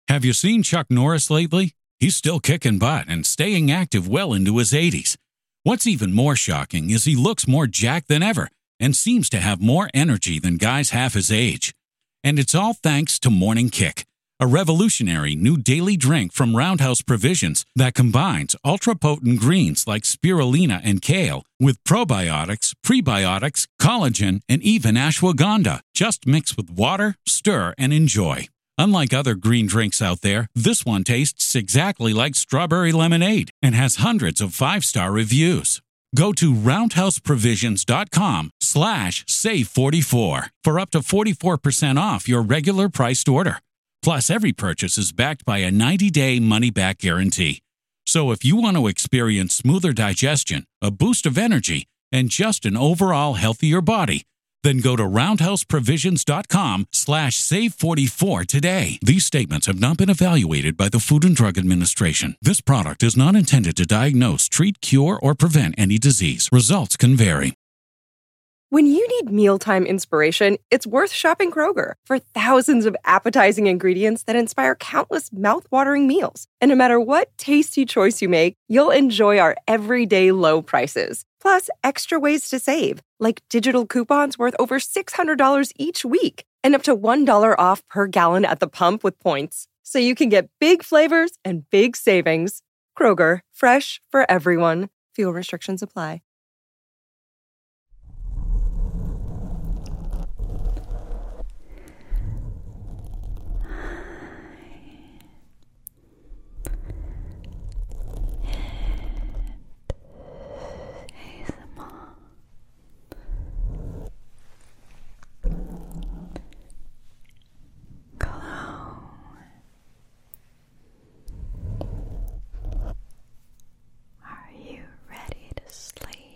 Have you seen Chuck Norris lately? He's still kicking butt and staying active well into his 80s. What's even more shocking is he looks more jacked than ever and seems to have more energy than guys half his age. And it's all thanks to Morning Kick, a revolutionary new daily drink from Roundhouse Provisions that combines ultra-potent greens like spirulina and kale with probiotics, prebiotics, collagen, and even ashwagandha. Just mix with water, stir, and enjoy. Unlike other green drinks out there, this one tastes exactly like strawberry lemonade and has hundreds of 5-star reviews. Go to roundhouseprovisions.com/save44 for up to 44% off your regular priced order. Plus, every purchase is backed by a 90-day money-back guarantee. So if you want to experience smoother digestion, a boost of energy, and just an overall healthier body, then go to roundhouseprovisions.com/save44 today. These statements have not been evaluated by the Food and Drug Administration. This product is not intended to diagnose, treat, cure, or prevent any disease. Results can vary. When you need mealtime inspiration, it's worth shopping Kroger for thousands of appetizing ingredients that inspire countless mouth-watering meals. And no matter what tasty choice you make, you'll enjoy our everyday low prices. Plus, extra ways to save, like digital coupons worth over $600 each week and up to $1 off per gallon at the pump with points. So you can get big flavors and big savings. Kroger, fresh for everyone. Fuel restrictions apply. Are you ready to sleep?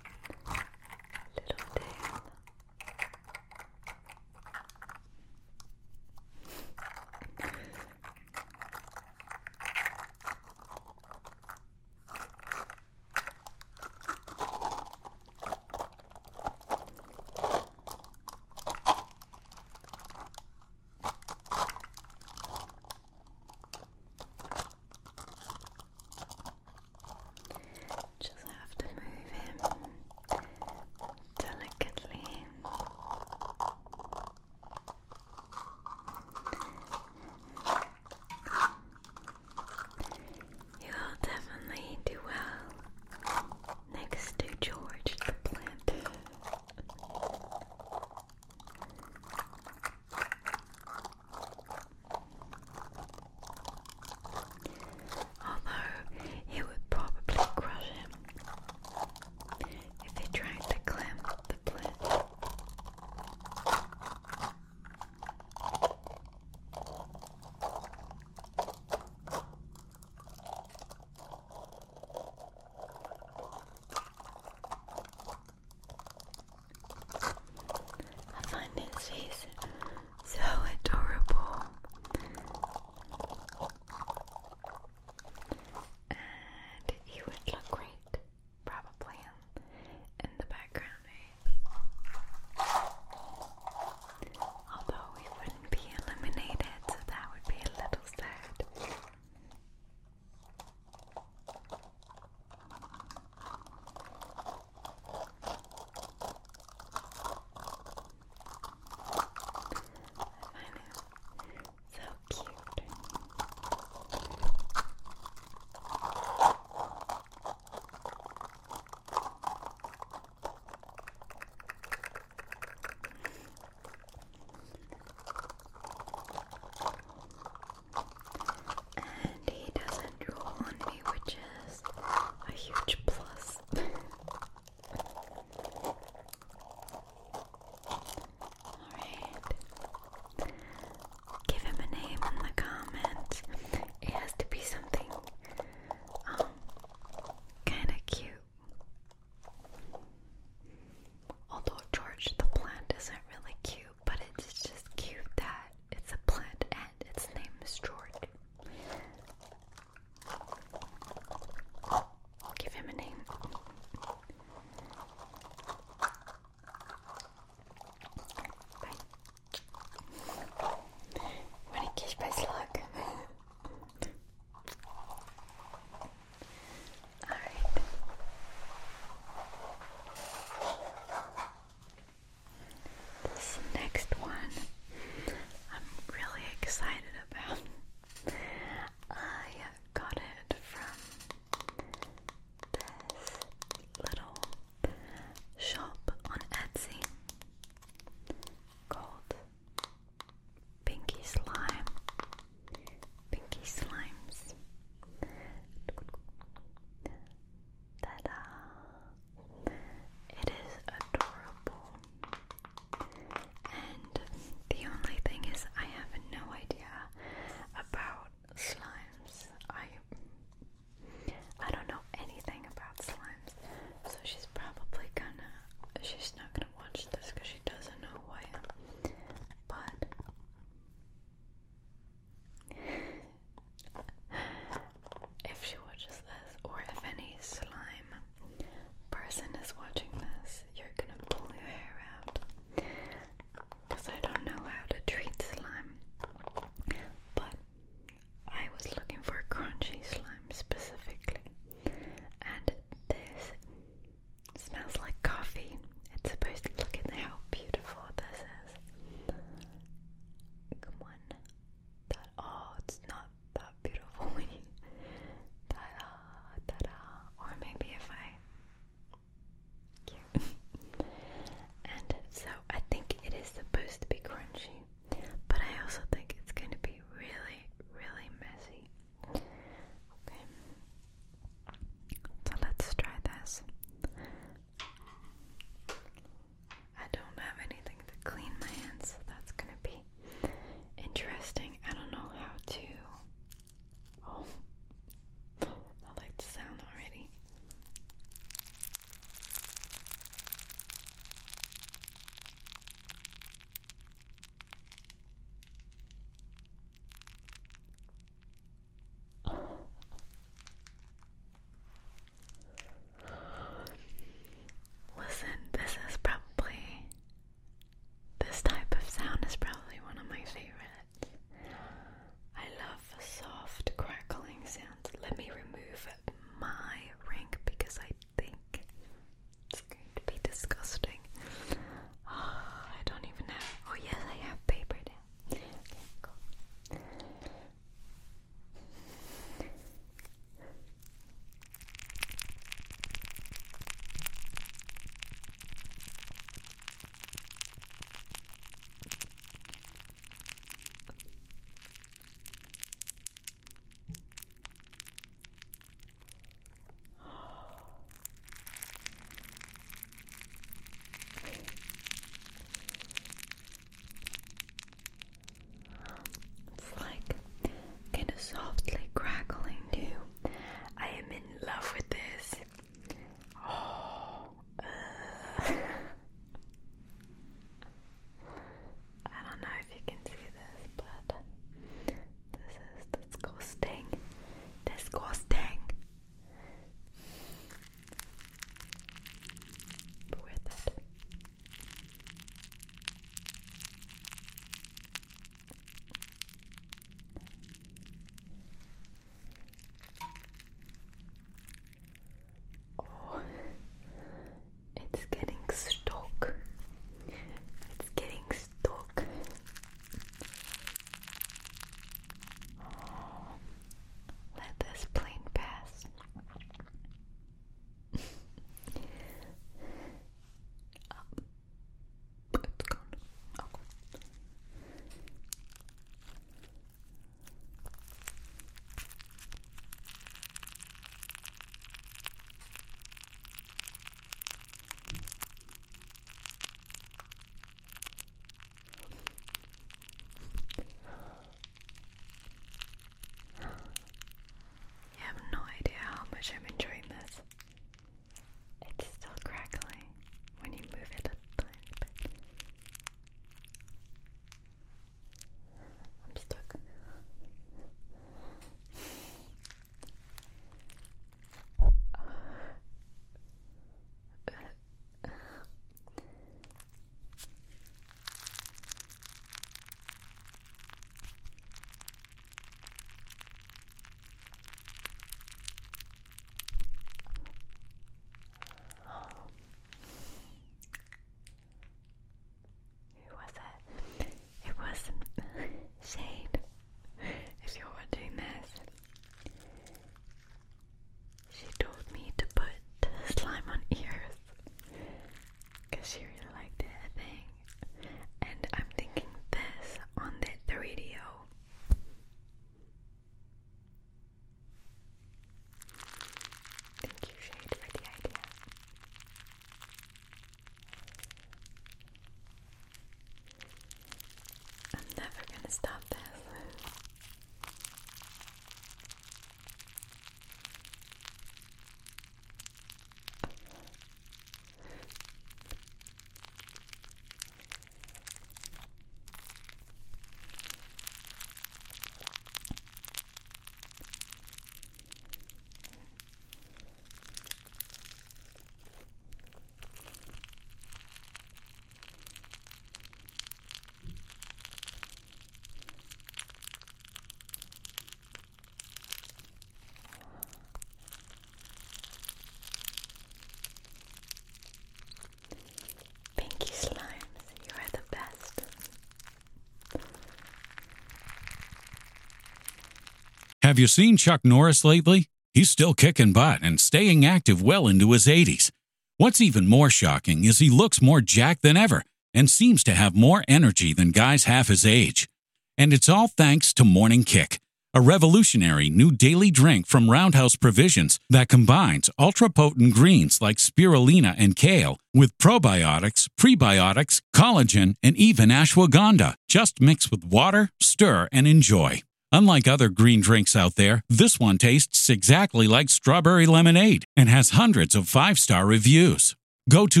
Have you seen Chuck Norris lately? He's still kicking butt and staying active well into his 80s. What's even more shocking is he looks more jacked than ever and seems to have more energy than guys half his age. And it's all thanks to Morning Kick, a revolutionary new daily drink from Roundhouse Provisions that combines ultra-potent greens like spirulina and kale with probiotics, prebiotics, collagen, and even ashwagandha. Just mix with water, stir, and enjoy. Unlike other green drinks out there, this one tastes exactly like strawberry lemonade and has hundreds of 5-star reviews. Go to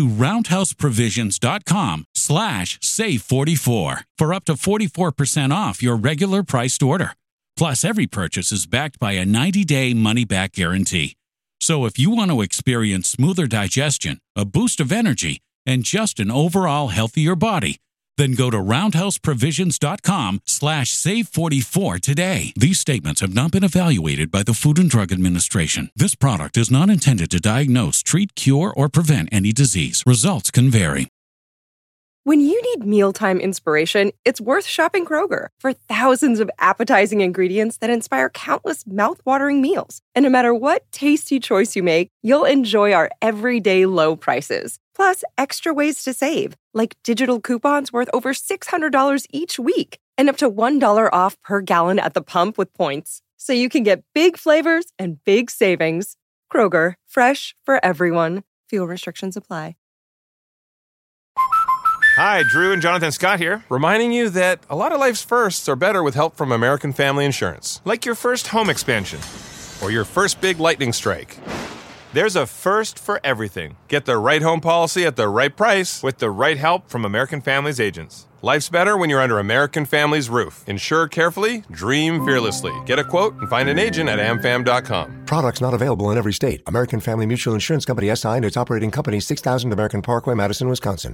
roundhouseprovisions.com/save44 for up to 44% off your regular priced order. Plus, every purchase is backed by a 90-day money-back guarantee. So if you want to experience smoother digestion, a boost of energy, and just an overall healthier body, then go to roundhouseprovisions.com/save44 today. These statements have not been evaluated by the Food and Drug Administration. This product is not intended to diagnose, treat, cure, or prevent any disease. Results can vary. When you need mealtime inspiration, it's worth shopping Kroger for thousands of appetizing ingredients that inspire countless mouth-watering meals. And no matter what tasty choice you make, you'll enjoy our everyday low prices. Plus, extra ways to save, like digital coupons worth over $600 each week and up to $1 off per gallon at the pump with points. So you can get big flavors and big savings. Kroger, fresh for everyone. Fuel restrictions apply. Hi, Drew and Jonathan Scott here, reminding you that a lot of life's firsts are better with help from American Family Insurance. Like your first home expansion or your first big lightning strike. There's a first for everything. Get the right home policy at the right price with the right help from American Family's agents. Life's better when you're under American Family's roof. Insure carefully, dream fearlessly. Get a quote and find an agent at amfam.com. Products not available in every state. American Family Mutual Insurance Company SI and its operating company 6000 American Parkway, Madison, Wisconsin.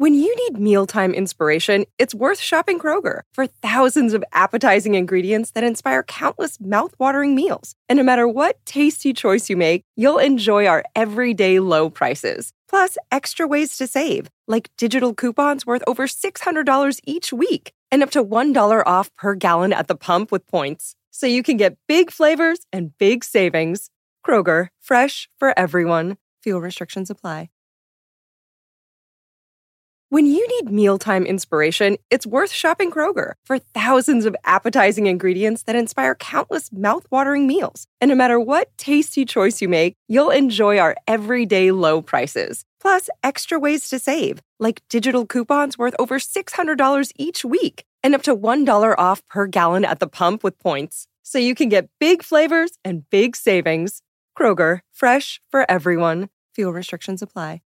When you need mealtime inspiration, it's worth shopping Kroger for thousands of appetizing ingredients that inspire countless mouth-watering meals. And no matter what tasty choice you make, you'll enjoy our everyday low prices. Plus, extra ways to save, like digital coupons worth over $600 each week and up to $1 off per gallon at the pump with points. So you can get big flavors and big savings. Kroger, fresh for everyone. Fuel restrictions apply. When you need mealtime inspiration, it's worth shopping Kroger for thousands of appetizing ingredients that inspire countless mouth-watering meals. And no matter what tasty choice you make, you'll enjoy our everyday low prices. Plus, extra ways to save, like digital coupons worth over $600 each week and up to $1 off per gallon at the pump with points. So you can get big flavors and big savings. Kroger, fresh for everyone. Fuel restrictions apply.